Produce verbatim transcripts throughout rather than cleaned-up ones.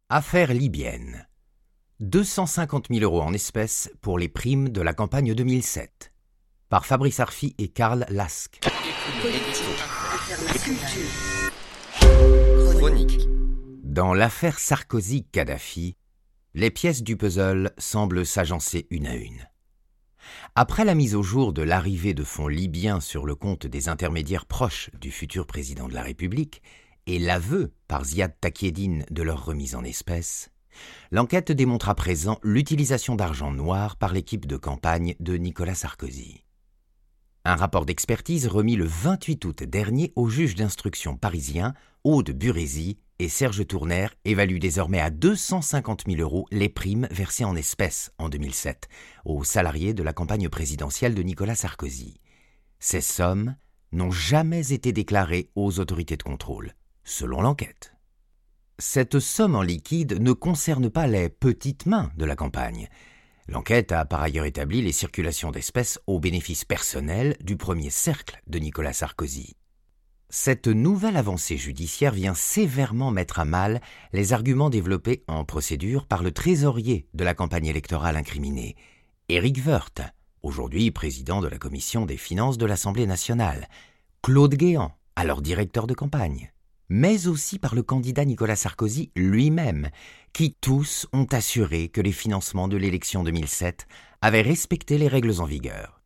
Affaire libyenne. deux cent cinquante mille euros en espèces pour les primes de la campagne deux mille sept. Par Fabrice Arfi et Karl Lask. Chronique. Dans l'affaire Sarkozy-Kadhafi, les pièces du puzzle semblent s'agencer une à une. Après la mise au jour de l'arrivée de fonds libyens sur le compte des intermédiaires proches du futur président de la République et l'aveu par Ziad Takieddine de leur remise en espèces, l'enquête démontre à présent l'utilisation d'argent noir par l'équipe de campagne de Nicolas Sarkozy. Un rapport d'expertise remis le vingt-huit août dernier aux juges d'instruction parisiens Aude Burézy et Serge Tournaire évalue désormais à deux cent cinquante mille euros les primes versées en espèces en deux mille sept aux salariés de la campagne présidentielle de Nicolas Sarkozy. Ces sommes n'ont jamais été déclarées aux autorités de contrôle, selon l'enquête. Cette somme en liquide ne concerne pas les petites mains de la campagne. L'enquête a par ailleurs établi les circulations d'espèces au bénéfice personnel du premier cercle de Nicolas Sarkozy. Cette nouvelle avancée judiciaire vient sévèrement mettre à mal les arguments développés en procédure par le trésorier de la campagne électorale incriminée, Éric Woerth, aujourd'hui président de la commission des finances de l'Assemblée nationale, Claude Guéant, alors directeur de campagne, mais aussi par le candidat Nicolas Sarkozy lui-même, qui tous ont assuré que les financements de l'élection deux mille sept avaient respecté les règles en vigueur.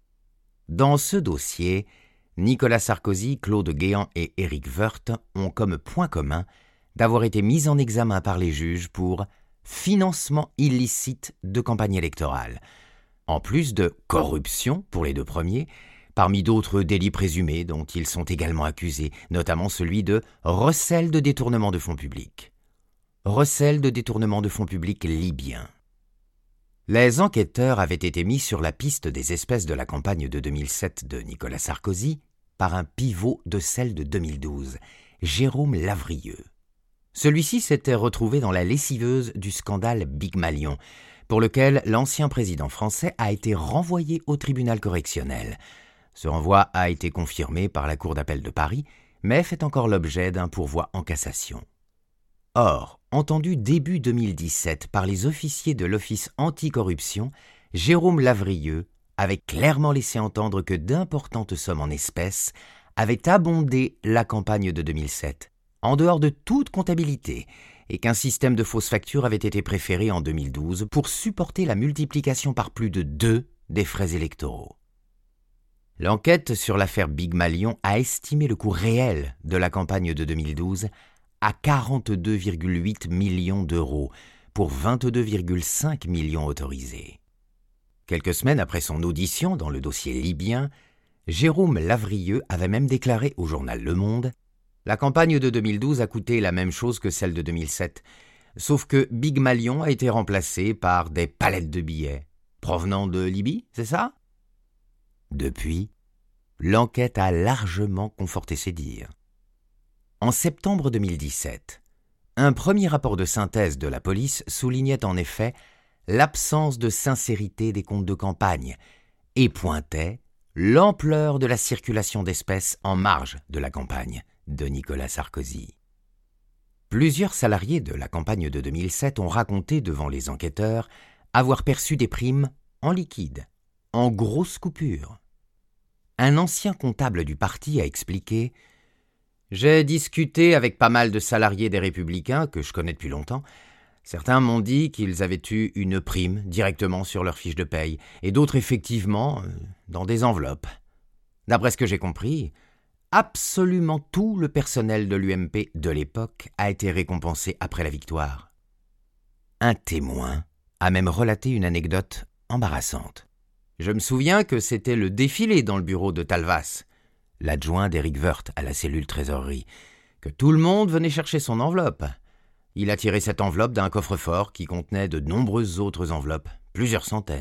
Dans ce dossier, Nicolas Sarkozy, Claude Guéant et Éric Woerth ont comme point commun d'avoir été mis en examen par les juges pour financement illicite de campagne électorale, en plus de corruption pour les deux premiers, parmi d'autres délits présumés dont ils sont également accusés, notamment celui de recel de détournement de fonds publics. Recel de détournement de fonds publics libyens. Les enquêteurs avaient été mis sur la piste des espèces de la campagne de deux mille sept de Nicolas Sarkozy par un pivot de celle de deux mille douze, Jérôme Lavrieux. Celui-ci s'était retrouvé dans la lessiveuse du scandale Big Malion, pour lequel l'ancien président français a été renvoyé au tribunal correctionnel. Ce renvoi a été confirmé par la Cour d'appel de Paris, mais fait encore l'objet d'un pourvoi en cassation. Or, entendu début deux mille dix-sept par les officiers de l'Office anticorruption, Jérôme Lavrieux avait clairement laissé entendre que d'importantes sommes en espèces avaient abondé la campagne de deux mille sept, en dehors de toute comptabilité, et qu'un système de fausses factures avait été préféré en deux mille douze pour supporter la multiplication par plus de deux des frais électoraux. L'enquête sur l'affaire Big Malion a estimé le coût réel de la campagne de deux mille douze à quarante-deux virgule huit millions d'euros pour vingt-deux virgule cinq millions autorisés. Quelques semaines après son audition dans le dossier libyen, Jérôme Lavrieux avait même déclaré au journal Le Monde « La campagne de deux mille douze a coûté la même chose que celle de deux mille sept, sauf que Big Malion a été remplacé par des palettes de billets. Provenant de Libye, c'est ça ?» Depuis, l'enquête a largement conforté ses dires. En septembre deux mille dix-sept, un premier rapport de synthèse de la police soulignait en effet l'absence de sincérité des comptes de campagne et pointait l'ampleur de la circulation d'espèces en marge de la campagne de Nicolas Sarkozy. Plusieurs salariés de la campagne de deux mille sept ont raconté devant les enquêteurs avoir perçu des primes en liquide, en grosses coupures. Un ancien comptable du parti a expliqué « J'ai discuté avec pas mal de salariés des Républicains que je connais depuis longtemps. Certains m'ont dit qu'ils avaient eu une prime directement sur leur fiche de paye, et d'autres effectivement dans des enveloppes. D'après ce que j'ai compris, absolument tout le personnel de l'U M P de l'époque a été récompensé après la victoire. » Un témoin a même relaté une anecdote embarrassante. « Je me souviens que c'était le défilé dans le bureau de Talvas, l'adjoint d'Éric Woerth à la cellule trésorerie, que tout le monde venait chercher son enveloppe. Il a tiré cette enveloppe d'un coffre-fort qui contenait de nombreuses autres enveloppes, plusieurs centaines. »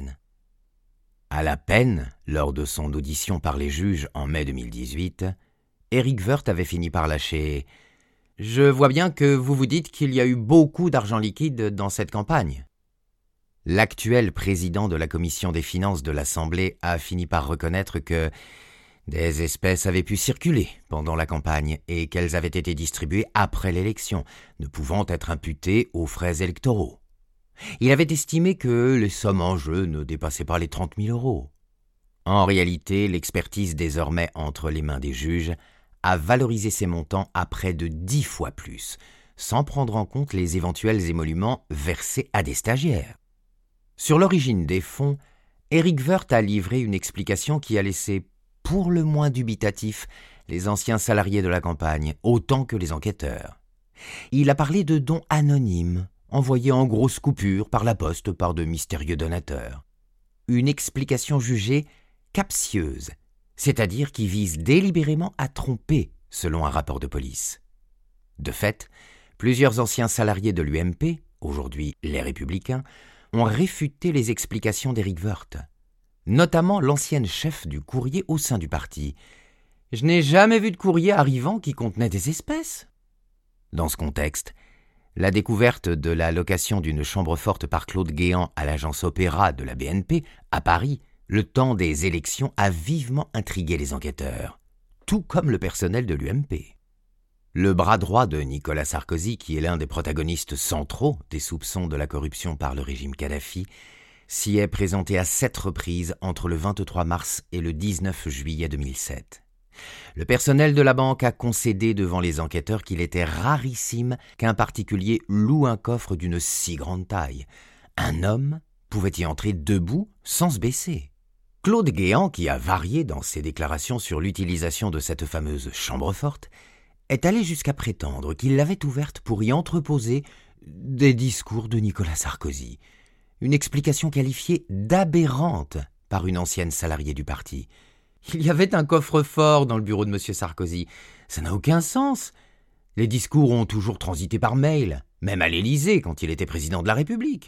À la peine, lors de son audition par les juges en mai deux mille dix-huit, Éric Woerth avait fini par lâcher « Je vois bien que vous vous dites qu'il y a eu beaucoup d'argent liquide dans cette campagne. » L'actuel président de la commission des finances de l'Assemblée a fini par reconnaître que Des espèces avaient pu circuler pendant la campagne et qu'elles avaient été distribuées après l'élection, ne pouvant être imputées aux frais électoraux. Il avait estimé que les sommes en jeu ne dépassaient pas les trente mille euros. En réalité, l'expertise désormais entre les mains des juges a valorisé ces montants à près de dix fois plus, sans prendre en compte les éventuels émoluments versés à des stagiaires. Sur l'origine des fonds, Éric Woerth a livré une explication qui a laissé pour le moins dubitatif les anciens salariés de la campagne, autant que les enquêteurs. Il a parlé de dons anonymes, envoyés en grosses coupures par la poste par de mystérieux donateurs. Une explication jugée captieuse, c'est-à-dire qui vise délibérément à tromper, selon un rapport de police. De fait, plusieurs anciens salariés de l'U M P, aujourd'hui les Républicains, ont réfuté les explications d'Éric Woerth, notamment l'ancienne chef du courrier au sein du parti. « Je n'ai jamais vu de courrier arrivant qui contenait des espèces. » Dans ce contexte, la découverte de la location d'une chambre forte par Claude Guéant à l'agence Opéra de la B N P, à Paris, le temps des élections a vivement intrigué les enquêteurs, tout comme le personnel de l'U M P. Le bras droit de Nicolas Sarkozy, qui est l'un des protagonistes centraux des soupçons de la corruption par le régime Kadhafi, s'y est présenté à sept reprises entre le vingt-trois mars et le dix-neuf juillet deux mille sept. Le personnel de la banque a concédé devant les enquêteurs qu'il était rarissime qu'un particulier loue un coffre d'une si grande taille. Un homme pouvait y entrer debout sans se baisser. Claude Guéant, qui a varié dans ses déclarations sur l'utilisation de cette fameuse chambre forte, est allé jusqu'à prétendre qu'il l'avait ouverte pour y entreposer des discours de Nicolas Sarkozy. Une explication qualifiée d'aberrante par une ancienne salariée du parti. Il y avait un coffre-fort dans le bureau de M. Sarkozy. Ça n'a aucun sens. Les discours ont toujours transité par mail, même à l'Élysée quand il était président de la République.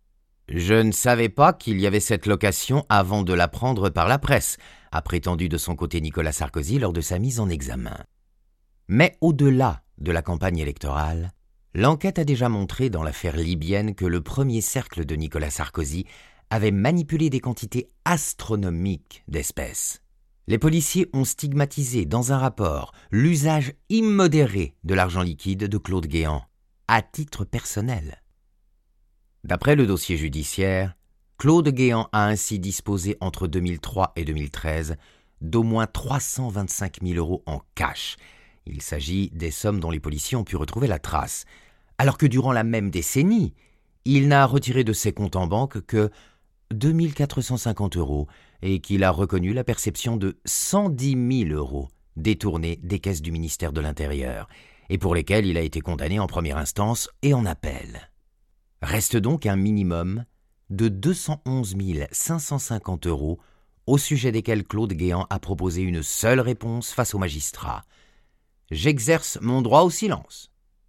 Je ne savais pas qu'il y avait cette location avant de l'apprendre par la presse, a prétendu de son côté Nicolas Sarkozy lors de sa mise en examen. Mais au-delà de la campagne électorale, l'enquête a déjà montré dans l'affaire libyenne que le premier cercle de Nicolas Sarkozy avait manipulé des quantités astronomiques d'espèces. Les policiers ont stigmatisé dans un rapport l'usage immodéré de l'argent liquide de Claude Guéant, à titre personnel. D'après le dossier judiciaire, Claude Guéant a ainsi disposé entre deux mille trois et deux mille treize d'au moins trois cent vingt-cinq mille euros en cash. Il s'agit des sommes dont les policiers ont pu retrouver la trace, alors que durant la même décennie, il n'a retiré de ses comptes en banque que deux mille quatre cent cinquante euros et qu'il a reconnu la perception de cent dix mille euros détournés des caisses du ministère de l'Intérieur et pour lesquels il a été condamné en première instance et en appel. Reste donc un minimum de deux cent onze mille cinq cent cinquante euros au sujet desquels Claude Guéant a proposé une seule réponse face au magistrat. J'exerce mon droit au silence.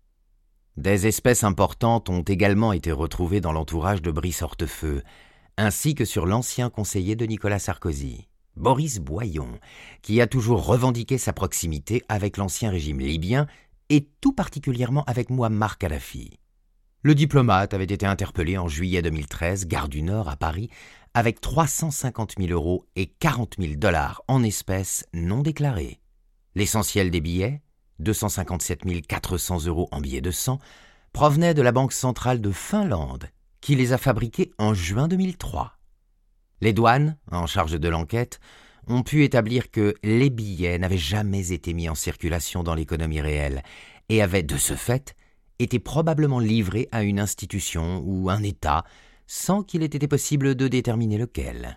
Des espèces importantes ont également été retrouvées dans l'entourage de Brice Hortefeux, ainsi que sur l'ancien conseiller de Nicolas Sarkozy, Boris Boyon, qui a toujours revendiqué sa proximité avec l'ancien régime libyen et tout particulièrement avec Mouammar Kadhafi. Le diplomate avait été interpellé en juillet deux mille treize, gare du Nord à Paris, avec trois cent cinquante mille euros et quarante mille dollars en espèces non déclarées. L'essentiel des billets, deux cent cinquante-sept mille quatre cents euros en billets de cent, provenait de la Banque centrale de Finlande, qui les a fabriqués en juin deux mille trois. Les douanes, en charge de l'enquête, ont pu établir que les billets n'avaient jamais été mis en circulation dans l'économie réelle et avaient, de ce fait, été probablement livrés à une institution ou un État sans qu'il ait été possible de déterminer lequel.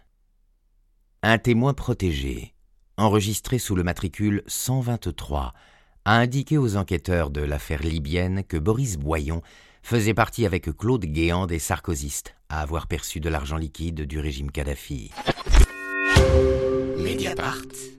Un témoin protégé, enregistré sous le matricule cent vingt-trois, a indiqué aux enquêteurs de l'affaire libyenne que Boris Boyon faisait partie avec Claude Guéant des sarkozystes à avoir perçu de l'argent liquide du régime Kadhafi. Mediapart.